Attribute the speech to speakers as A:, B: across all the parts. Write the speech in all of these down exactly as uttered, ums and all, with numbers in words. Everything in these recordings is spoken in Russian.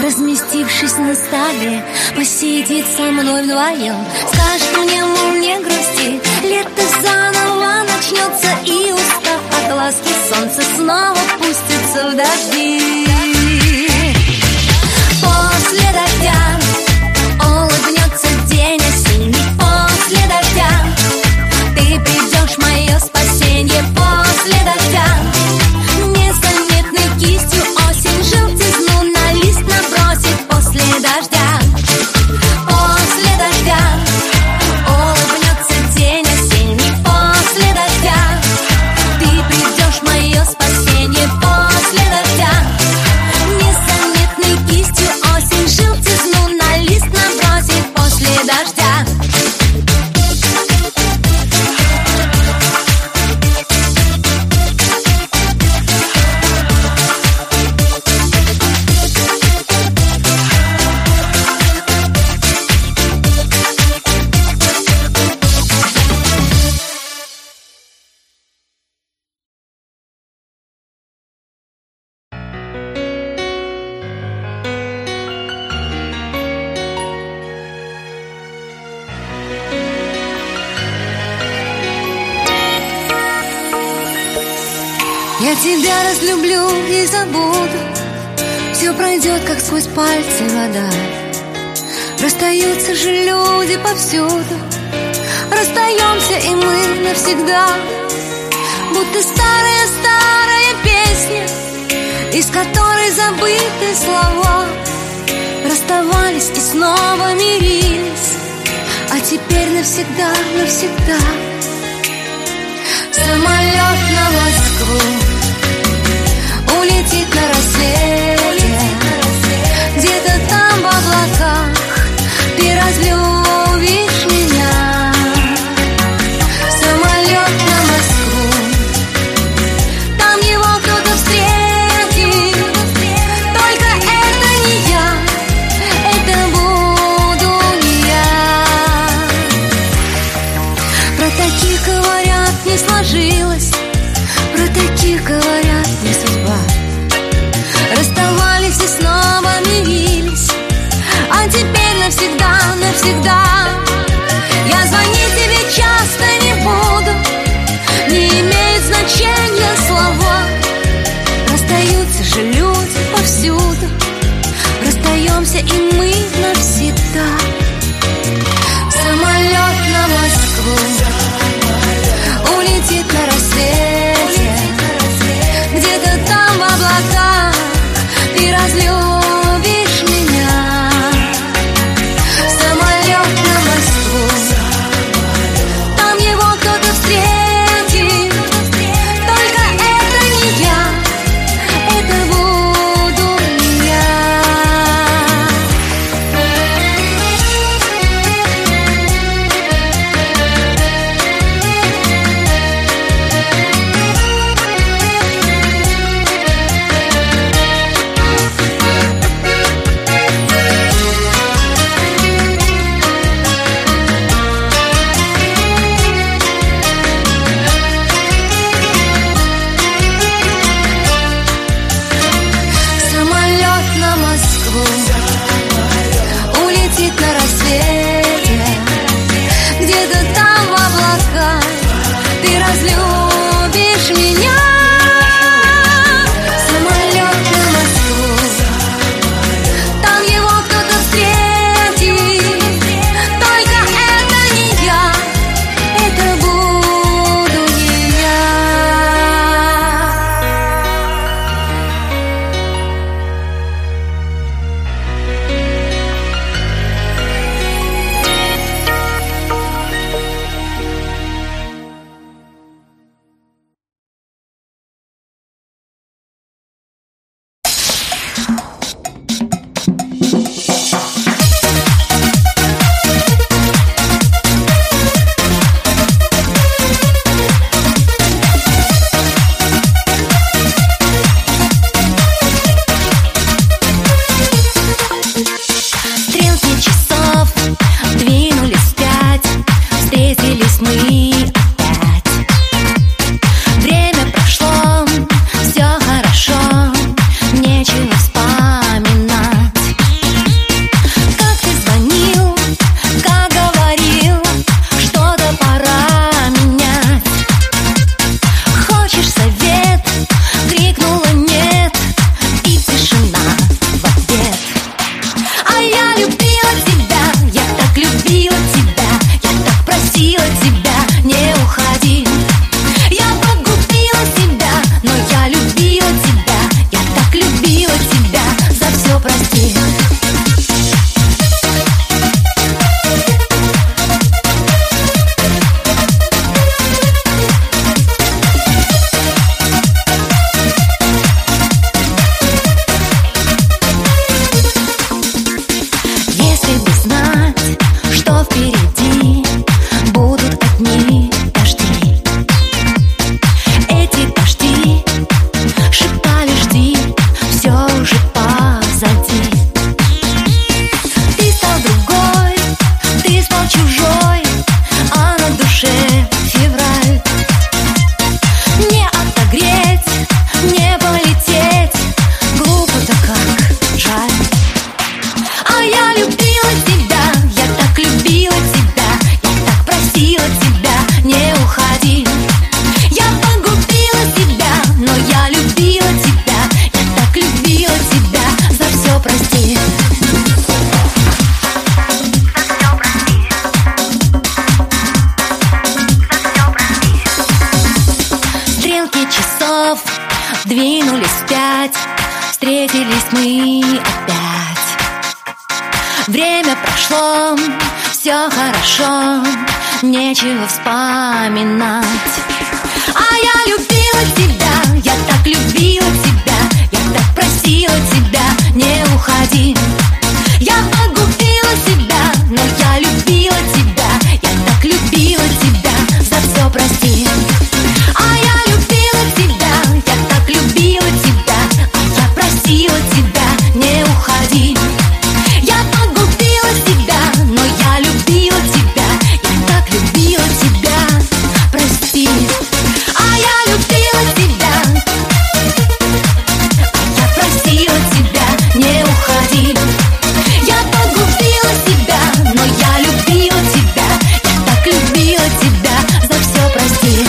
A: разместившись на столе, посидит со мной вдвоем. Скажет мне, мол, не грусти, лето заново начнется, и устав от ласки солнце снова пустится в дожди. После дождя улыбнется день осенний. После дождя ты придешь, мое спасенье. После дождя незаметной кистью осень желтизну на лист набросит. После дождя, после дождя улыбнется день осенний. После дождя ты придешь, мое спасенье. После дождя незаметной кистью осень желтизну на лист набросит. После дождя. Я тебя разлюблю и забуду, все пройдет, как сквозь пальцы вода. Расстаются же люди повсюду, расстаемся и мы навсегда. Будто старая-старая песня, из которой забыты слова. Расставались и снова мирились, а теперь навсегда, навсегда. Самолет на Москву улетит на рассвете, где-то там в облаках ты разлюбишь меня. Самолет на Москву, там его кто-то встретит. Только это не я, это буду не я. Про таких говорят, не сложилось, про таких говорят, не судьба. Расставались и снова мирились, а теперь навсегда, навсегда. Я звонить тебе часто не буду, не имеют значения слова. Расстаются же люди повсюду, расстаемся и мы навсегда. Самолет на Москву улетит на рассвете, где-то там в облаках ты разлюбишь меня. Самолет Время прошло, все хорошо, нечего вспоминать. А я любила тебя, я так любила тебя, я так просила тебя, не уходи. Я погубила себя, но я любила тебя, я так любила тебя, за все прости. А я любила тебя, я так любила тебя, а я просила тебя, не уходи. Я погубила себя, но я любила тебя, я так любила тебя, прости. А я любила тебя, а я просила тебя, не уходи. Я погубила себя, но я любила тебя, я так любила тебя, за все прости.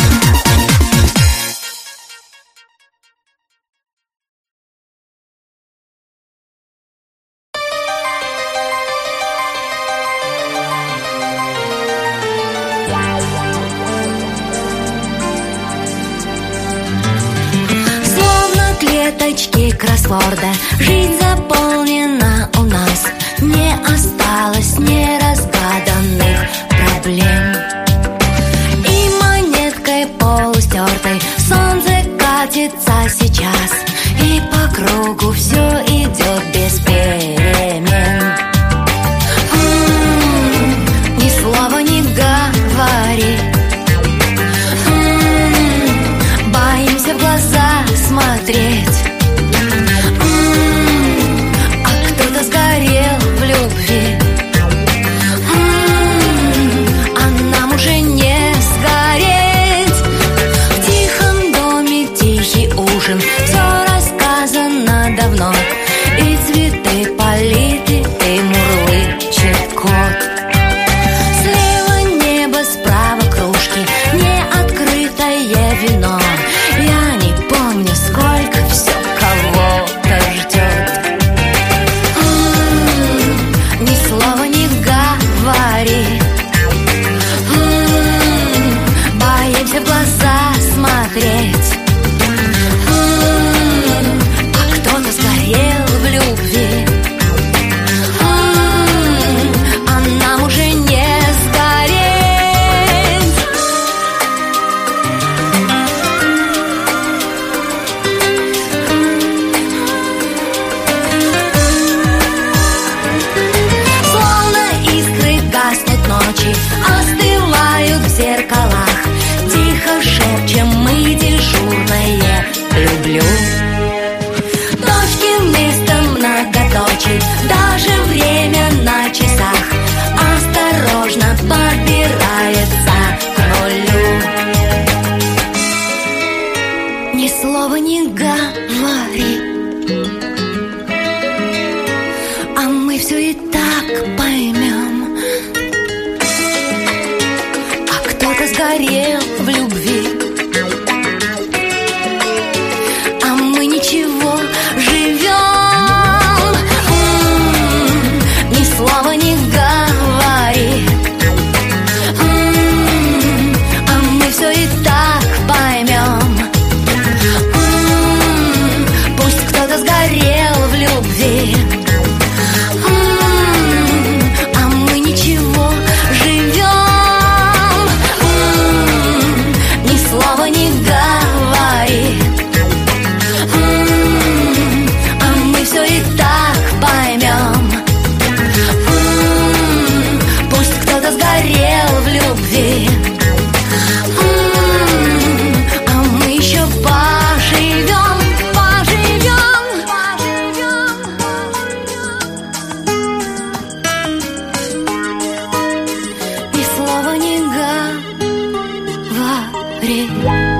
A: Словно клеточки кроссворда, жизнь заполнена у нас, не осталось неразгаданных проблем. И монеткой полустертой солнце катится сейчас, и по кругу все идет без перемен. М-м, ни слова не говори. М-м, боимся в глаза смотреть. М-м, а кто-то сгорел в любви. М-м, а нам уже не сгореть. В тихом доме тихий ужин, все рассказано давно, и цветы политы, и мурлычет кот. Слева небо, справа кружки, неоткрытое вино. Я не помню, сколько все кого-то ждет. М-м, ни слова не говори. М-м, боимся в глаза смотреть. М-м, а кто-то сгорел в любви. М-м, а нам уже не сгореть. Словно искры гаснут ночи, остывают в зеркалах. Тихо шепчем мы дежурное «люблю». Точки вместо многоточий, даже время на часах осторожно подбирается к нулю. Ни слова не говори, а мы все и так поймем. А кто-то сгорел в любви, а мы ничего, живем. М-м, ни слова не говори. М-м, а мы все и так поймем. М-м, пусть кто-то сгорел в любви. М-м, а мы ничего, живем. М-м, ни слова не говори. М-м, а мы все и так поймем. М-м, пусть кто-то сгорел в любви. М-м, а мы еще поживем, поживем, поживем. Ни слова не говори.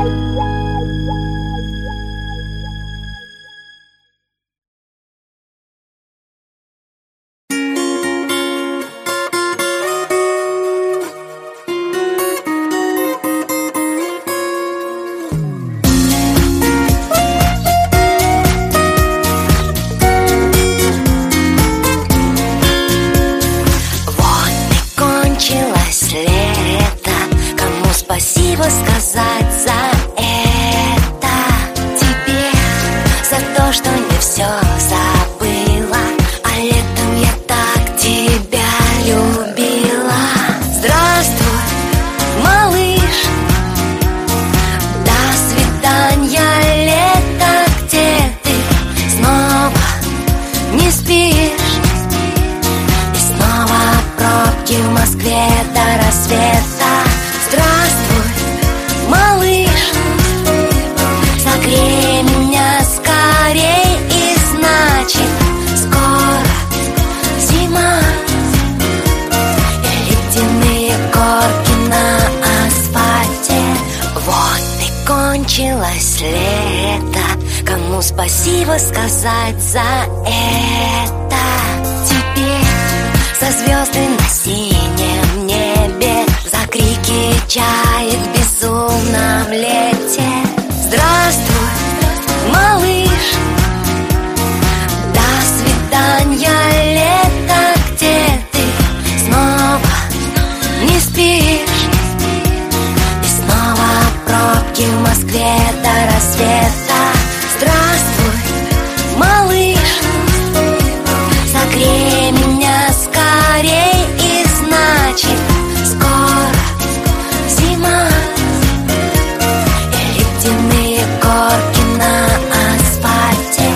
A: Вот и кончилось лето, кому спасибо сказать за это? Тебе за то, что не все забыла, а летом я так рассвета. Здравствуй, малыш, согрей меня скорей, и значит скоро зима. И ледяные горки на асфальте. Вот и кончилось лето. Кому спасибо сказать за это? Теперь за звезды на синем небе, за крики чаек в безумном лете. Здравствуй, малыш, до свидания, лето. Где ты? Снова не спишь. И снова пробки в Москве до рассвета. Здравствуй, малыш, согрей меня скорей, и значит скоро зима. И ледяные горки на асфальте.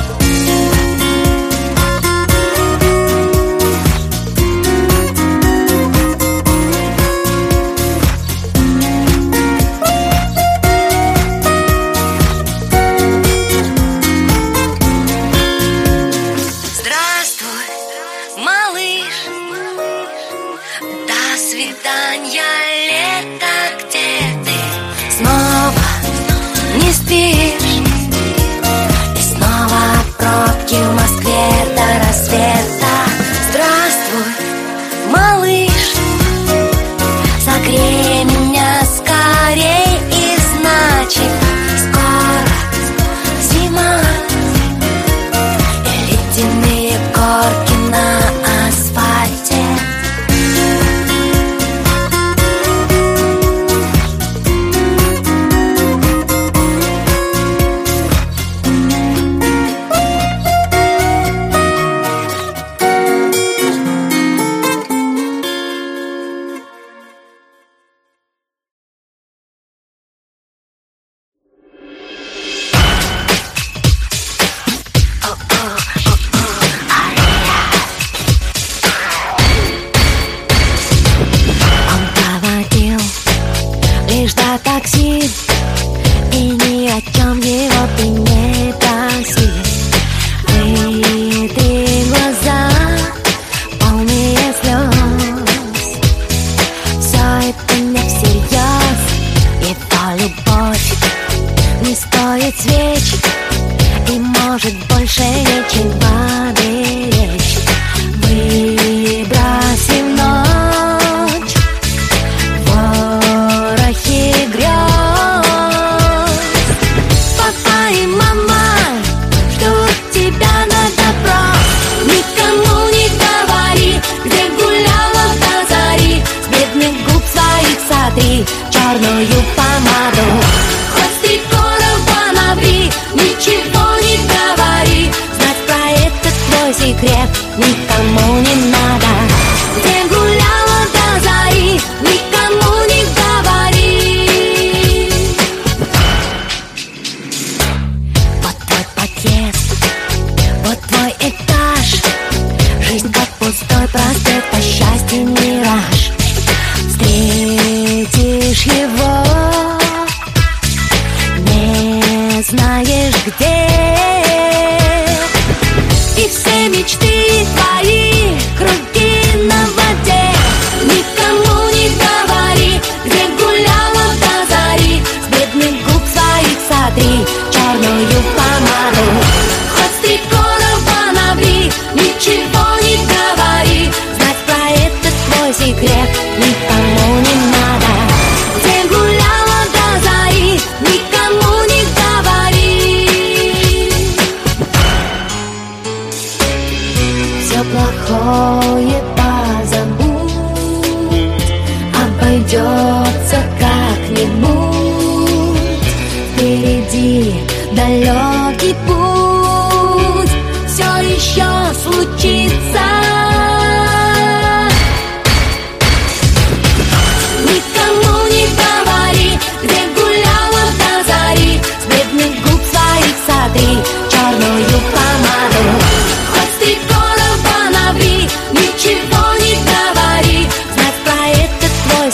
A: Здравствуй, малыш, до свидания, лето. Где ты? Снова не спишь. И снова пробки в Москве до рассвета. Здравствуй, малыш, согрей меня скорей, и значит скоро зима. И ледяные горки на асфальте. Он проводил лишь до такси, и ни о чем его ты не просил. Выйди глаза, полные слез. Все это не всерьез. Его любовь не стоит свеч, и может больше ничего беречь. Выброси в ночь ворохи грез. Папа и мама ждут тебя на допрос. Никому не говори, где гуляла до зари. С бедных губ своих сотри черную помаду. Хоть с три короба набри, ничего не говори. Знать про этот твой секрет никому не надо. Где гуляла до зари, никому не говори. Вот твой подъезд, вот твой этаж. Жизнь как пустой проспект, а счастье мираж. Встретишь его, не знаешь где. И все мечты твои круги на воде. Никому не говори, где гуляла до зари. С бедных губ своих сотри черную помаду. Хоть с три короба набри, ничего не говори. Знать про этот твой секрет никому не надо. Где гуляла до зари, никому не говори. Все плохое позабудь, обойдется как-нибудь. Впереди далекий путь, все еще случится. Никому не говори, где гуляла до зари. С бедных губ своих сотри черную помаду. Хоть с три короба набри, ничего не говори. Знать про этот твой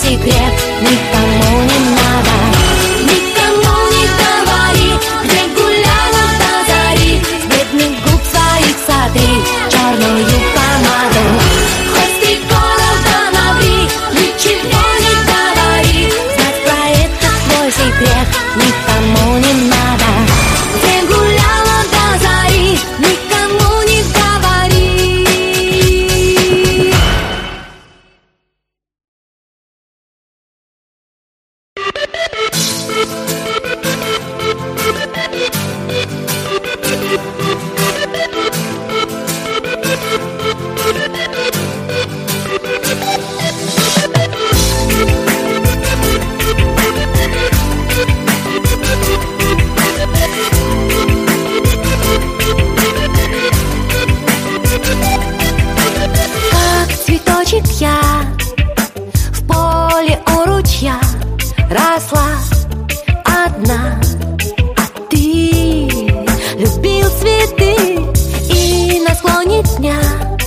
A: Я в поле у ручья росла одна, а ты любил цветы, и на склоне дня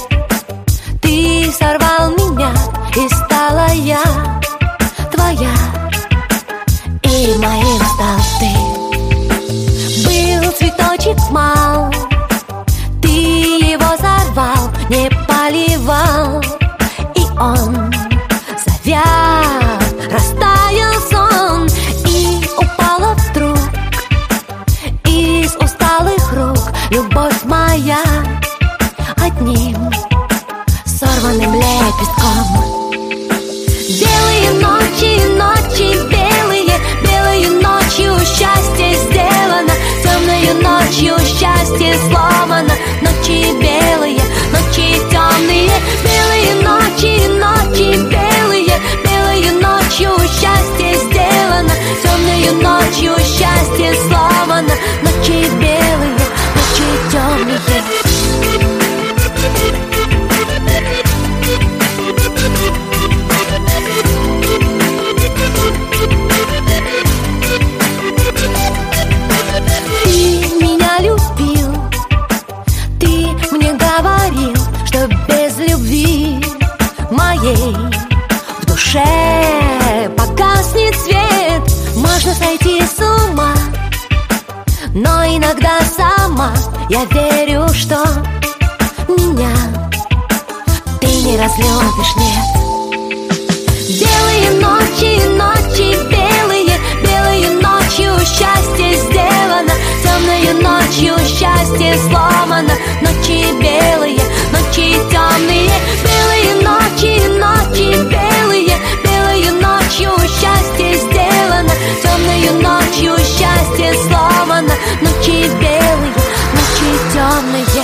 A: ты сорвал меня, и стала я твоя, и моим стал ты. Был цветочек мал, ты его сорвал, не поливал, он завял, растаял сон, и упала вдруг из усталых рук любовь моя одним сорванным лепестком. Белые ночи, ночи белые, белою ночью счастье сделано, темною ночью счастье сломано. Ночи белые, ночи темные, белые ночи, ночи белые, белою ночью счастье сделано, темною ночью счастье сломано. Ночи белые, ночи темные. Ты меня любил, ты мне говорил, что без любви моей в душе погаснет свет. Можно сойти с ума, но иногда сама я верю, что меня ты не разлюбишь, нет. Белые ночи, ночи белые, белою ночью счастье сделано, темною ночью счастье сломано. Ночи белые, ночи темные, белые ночи, ночи белые, белою ночью счастье сделано, темною ночью счастье сломано. Ночи белые, ночи темные.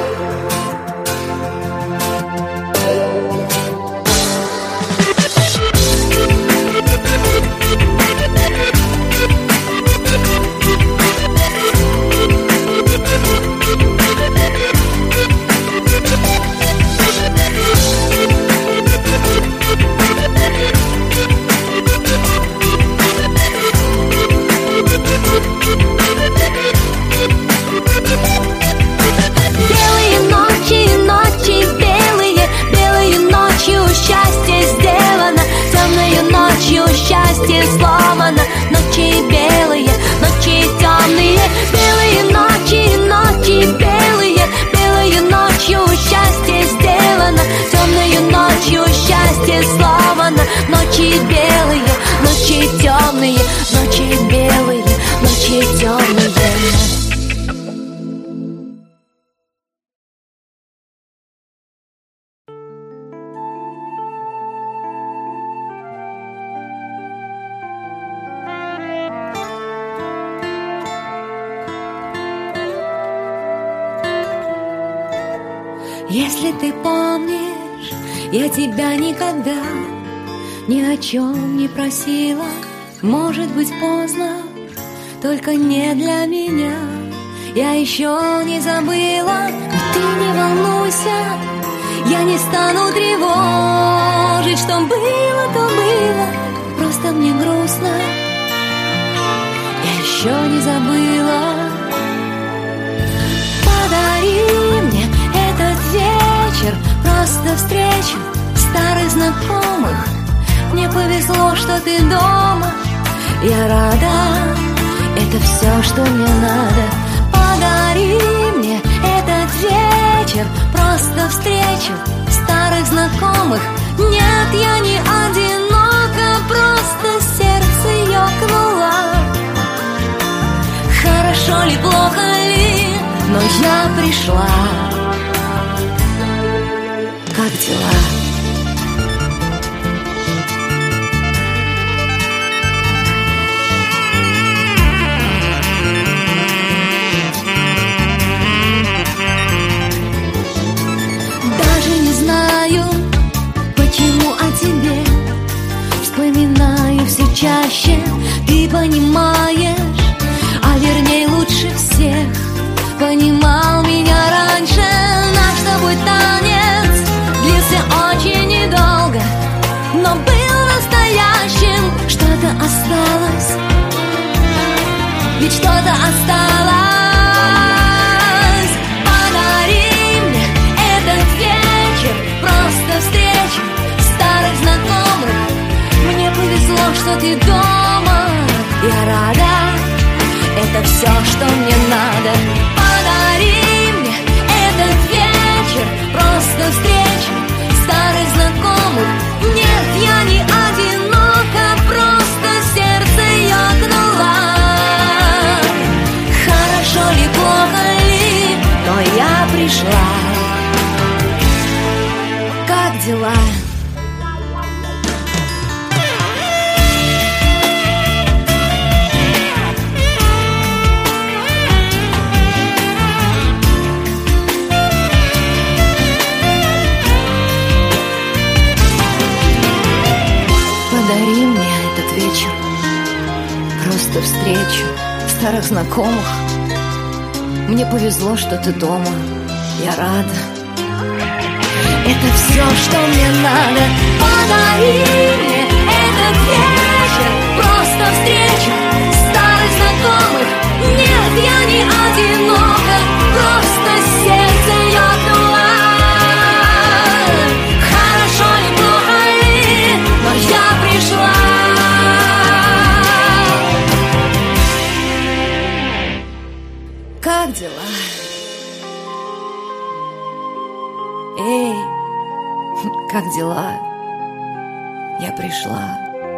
A: Белые ночи, ночи белые, белою ночью счастье сделано, темною ночью счастье сломано. Ночи белые, ночи темные, белые ночи, ночи белые, белою ночью счастье сделано, темною ночью счастье сломано. Ночи белые, ночи темные, ночи белые, ночи темные. Если ты помнишь, я тебя никогда ни о чем не просила. Может быть, поздно, только не для меня. Я еще не забыла, но ты не волнуйся, я не стану тревожить. Что было, то было, просто мне грустно. Я еще не забыла. Подари мне этот вечер, просто встречу старых знакомых. Мне повезло, что ты дома, я рада, это все, что мне надо. Подари мне этот вечер, просто встречу старых знакомых. Нет, я не одинока, просто сердце ёкнуло. Хорошо ли, плохо ли, но я пришла. Как дела? чаще ты понимаешь, а вернее лучше всех понимал меня раньше. Наш с тобой танец длился очень недолго, но был настоящим. Что-то осталось, ведь что-то осталось. Подари мне этот вечер, просто встречу старых знакомых. Мне повезло, что ты дома, я рада, это все, что мне надо. Подари мне этот вечер, просто встречу старых знакомых. Нет, я не одинока, просто сердце ёкнуло. Хорошо ли, плохо ли, но я пришла. Как дела? Подари мне этот вечер, просто встречу старых знакомых. Мне повезло, что ты дома, я рада, это все, что мне надо. Подари мне этот вечер, просто встречу старых знакомых. Нет, я не одинока, просто сердце ёкнуло. Хорошо ли, плохо ли, но я пришла. Как дела? Эй, как дела? Я пришла.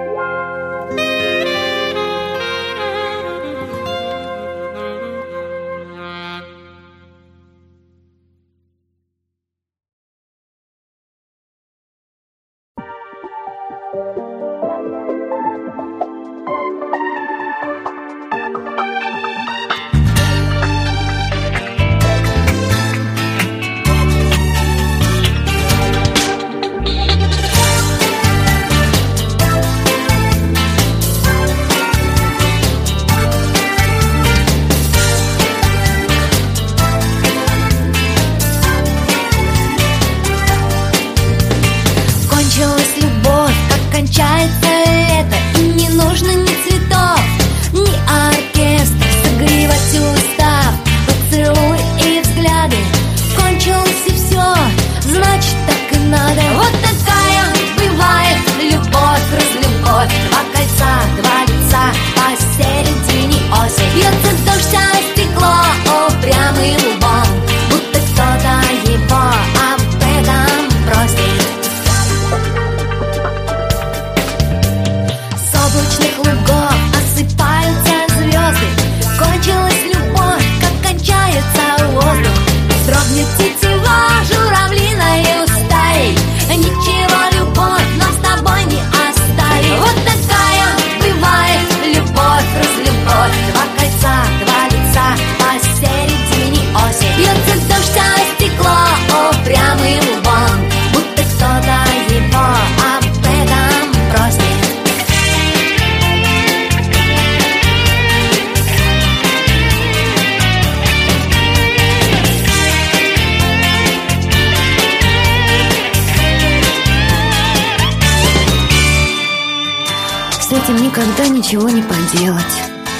A: С этим никогда ничего не поделать.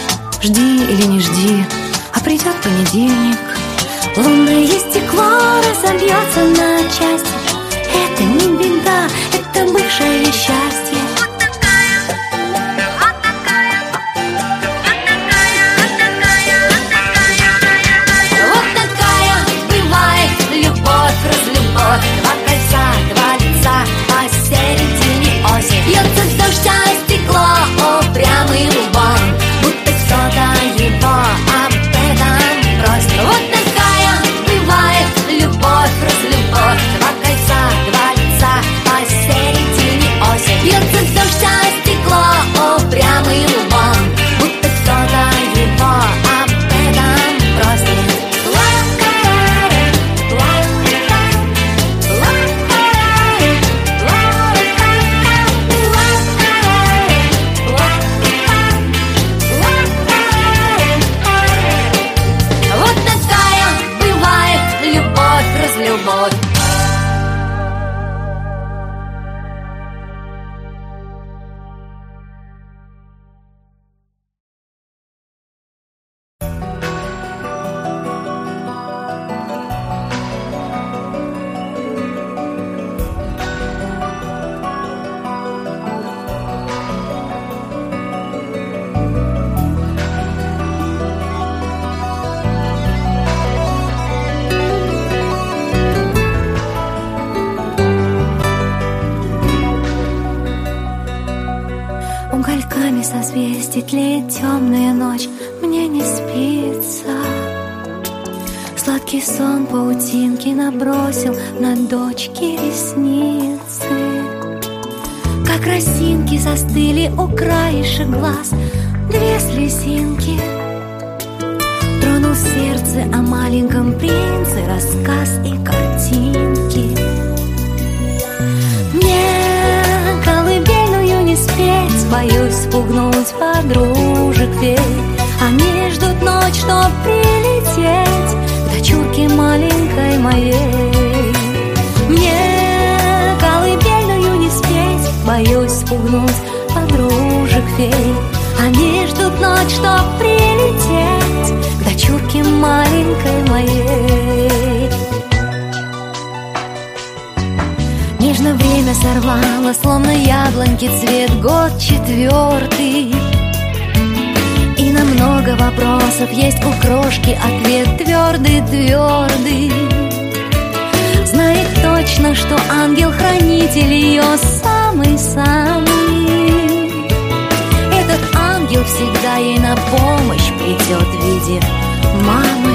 A: Жди или не жди, а придет понедельник. Лунное стекло разобьется на части. Это не беда, это бывшее счастье. Вот такая бывает любовь, разлюбовь. Два кольца, два лица, посередине оси. Бьется дождь, а стекло упрямый лбом, будто кто-то его об этом просит. Вот такая бывает любовь, разлюбовь. Два кольца, два лица, посередине оси. Бьется возвестит ли темная ночь, мне не спится. Сладкий сон паутинки набросил на дочки ресницы. Как росинки застыли у краешек глаз две слезинки. Тронул сердце о маленьком принце рассказ и картинки. Мне колыбельную не спеть, боюсь спугнуть подружек фей. Они ждут ночь, чтоб прилететь к дочурке маленькой моей. Мне колыбельную не спеть, боюсь спугнуть подружек фей. Они ждут ночь, чтоб прилететь к дочурке маленькой моей. Нежно время сорвало, словно яблоньки цвет, год четвертый. И на много вопросов есть у крошки ответ твердый-твердый. Знает точно, что ангел-хранитель ее самый-самый. Этот ангел всегда ей на помощь придет в виде мамы.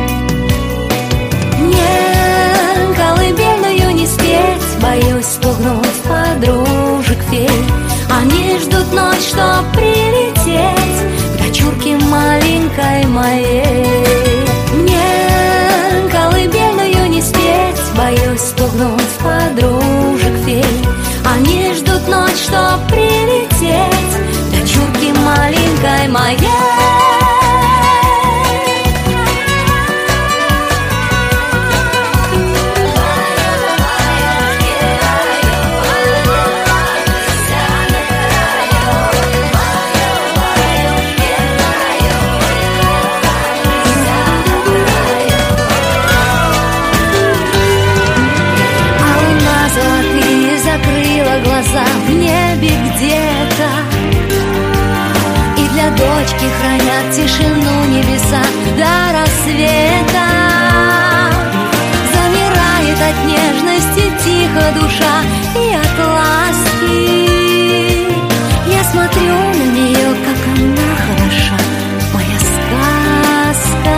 A: Мне колыбельную не спеть, боюсь спугнуть подружек фей. Они ждут ночь, чтоб прилететь к дочурке маленькой моей. Мне колыбельную не спеть, боюсь спугнуть подружек фей. Они ждут ночь, чтоб прилететь к дочурке маленькой моей. В небе где-то, и для дочки хранят тишину небеса до рассвета. Замирает от нежности тихо душа и от ласки. Я смотрю на нее, как она хороша, моя сказка.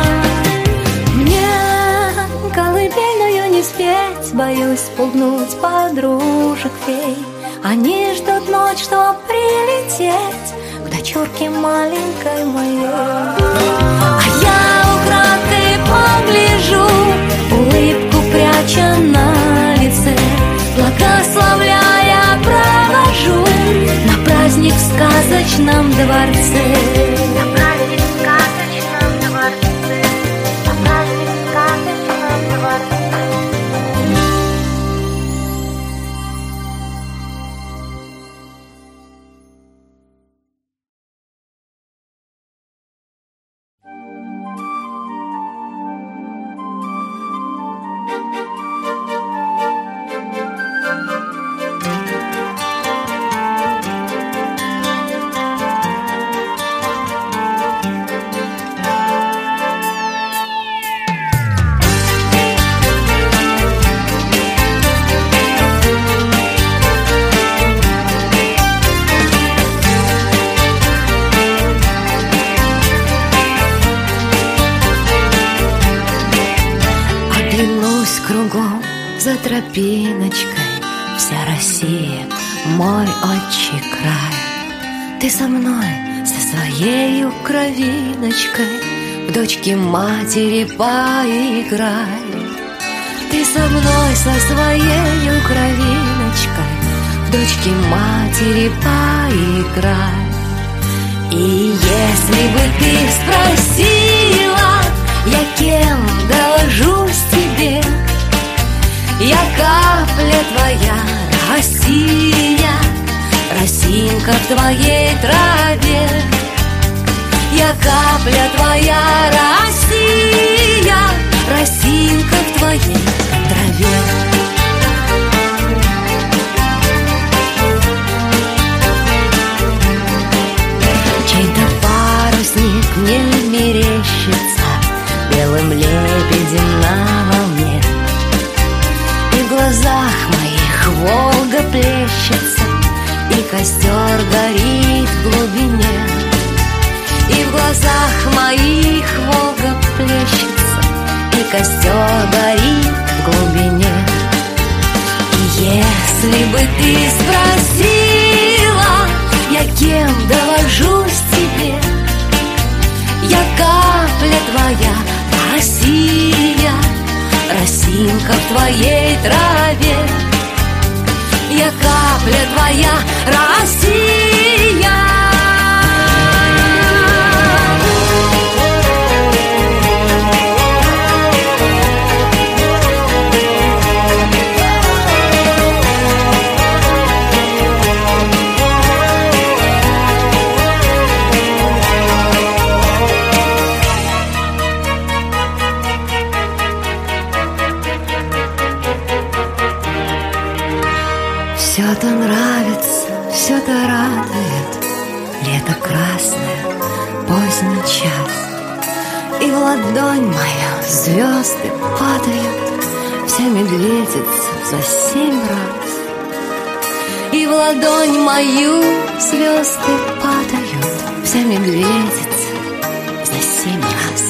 A: Мне колыбельную не спеть, боюсь спугнуть подружек фей. Они ждут ночь, чтоб прилететь к дочурке маленькой моей. А я украдкой погляжу, улыбку пряча на лице, благословляя провожу на праздник в сказочном дворце. На праздник в сказочном дворце. На праздник в сказочном дворце.
B: За тропиночкой вся Россия, мой отчий край. Ты со мной, со своею кровиночкой, в дочке матери поиграй. Ты со мной, со своею кровиночкой, в дочке матери поиграй. И если бы ты спросила, я кем доложусь тебе, я капля твоя, Россия, росинка в твоей траве. Я капля твоя, Россия, росинка в твоей траве. Чей-то парусник мне мерещится белым лебедем на волне. И в глазах моих Волга плещется, и костер горит в глубине, и в глазах моих Волга плещется, и костер горит в глубине. И если бы ты спросила, я кем довожусь тебе, я капля твоя, Россия, росинка в твоей траве. Я капля твоя, Россия. Все-то нравится, все-то радует, лето красное, поздний час, и в ладонь мою звезды падают, вся медведица за семь раз. И в ладонь мою звезды падают, вся медведица за семь раз.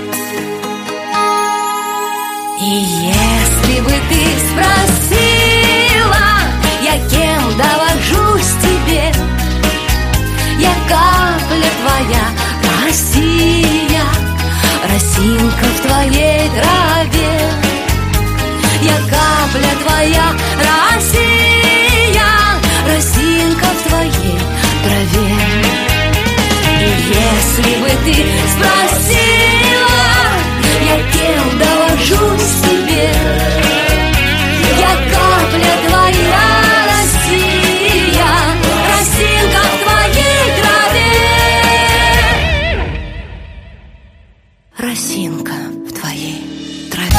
B: И если бы ты спросила, я кем довожусь тебе, я капля твоя, Россия, росинка в твоей траве. Я капля твоя, Россия, росинка в твоей траве. И если бы ты спросила, я кем довожусь тебе, я капля твоя, Россия, росинка в твоей траве. Росинка в твоей траве.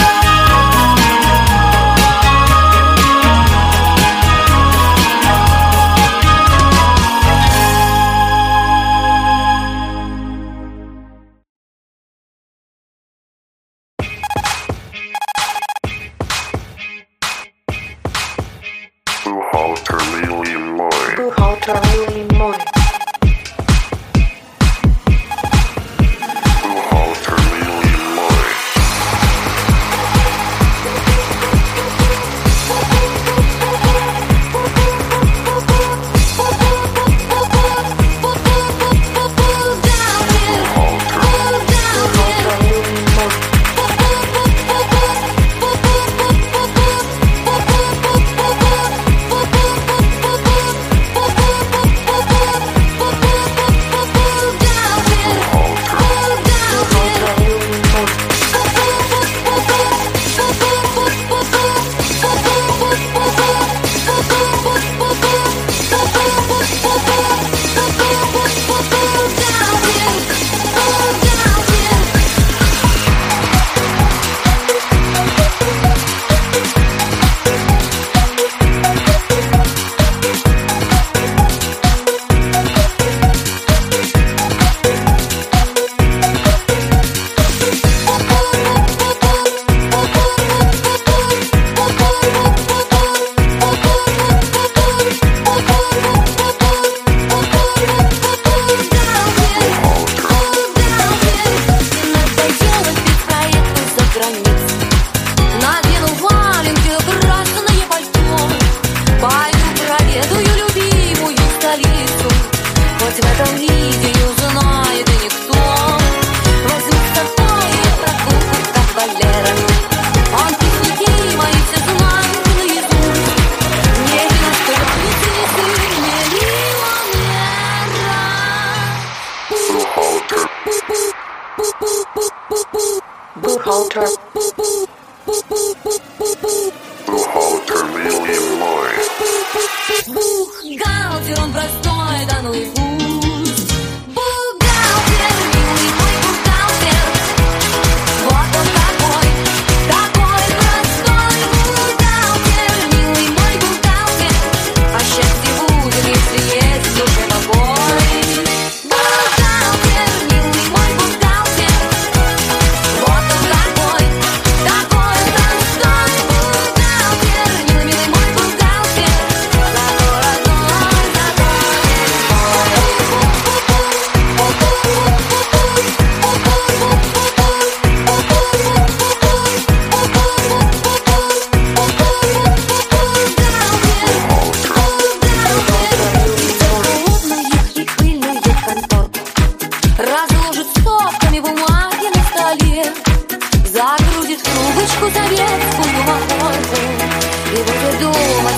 A: Бухгалтер, он простой, да ну и пусть. Бухгалтер, милый мой бухгалтер, вот он такой, такой простой. Бухгалтер, милый мой бухгалтер, а счастье будет, если есть в душе покой. Бухгалтер, милый мой бухгалтер, вот он такой, такой простой. Бухгалтер, милый, милый мой бухгалтер, родной, родной.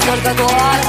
B: только твой.